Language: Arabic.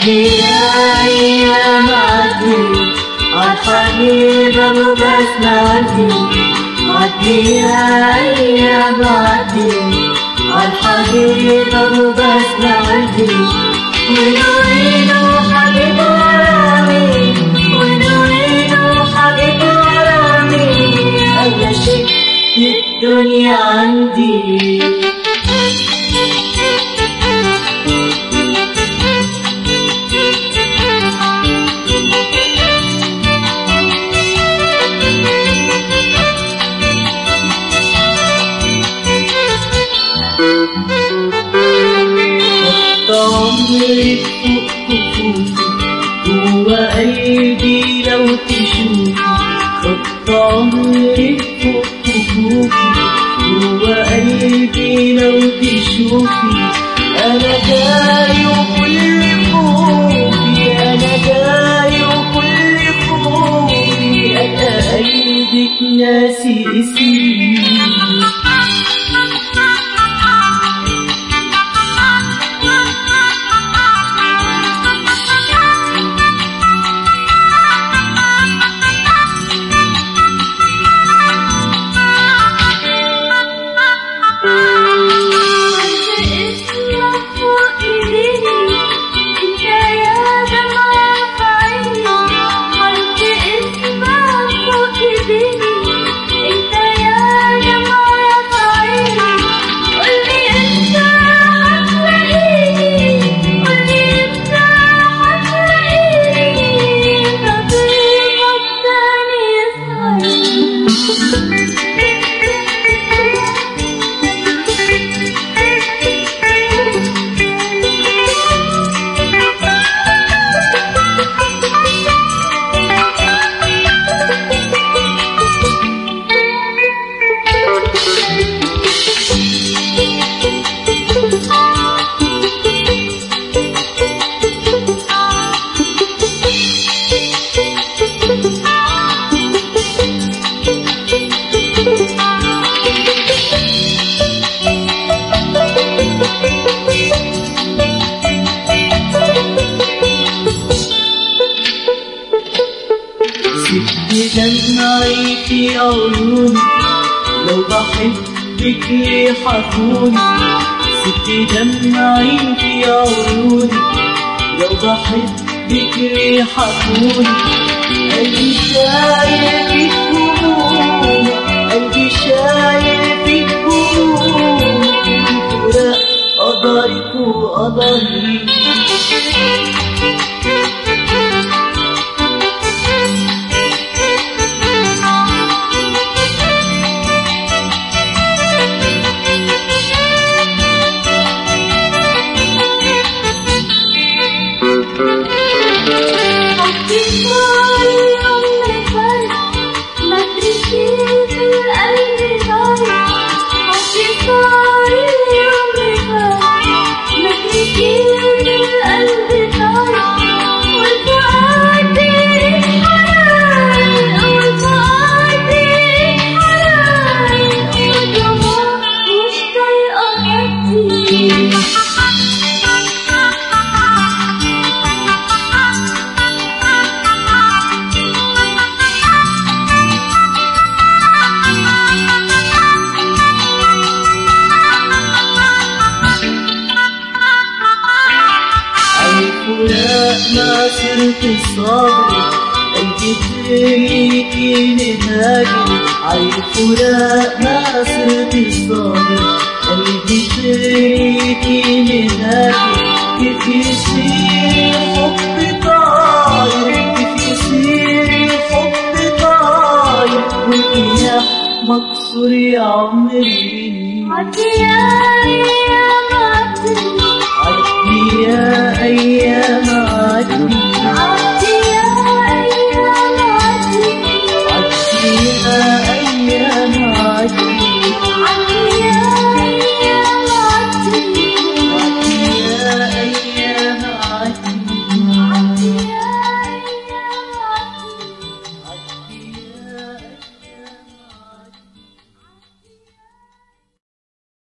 عديها أيام عدي عالحبيب أبو بسمة عدي عديها أيام عدي عالحبيب أبو بسمة عدي ونوينه حبيب غرامي ونوينه حبيب غرامي أغلى شيء في الدنيا عندي عمري فوق كفوفي جوا قلبي لو تشوفي خط عمري فوق كفوفي جوا قلبي لو تشوفي أنا جاي وكل خوفي أنا جاي وكل خوفي أنا قلبك ناسي اسمي دمعي في عيوني لو بحبك ليه حكوني سبت دمعي في عيوني لو بحبك ليه حكوني قلبي شايل فيك همومي قلبي شايل فيك همومي فراق قدرك وقدري ما صرت صابرة قلبي فيكي نهاجي عالفراق ما صرت صابرة قلبي فيكي نهاجي كيف يصير حب طاير كيف يصير حب طاير والجناح مكسور يا عمري عديها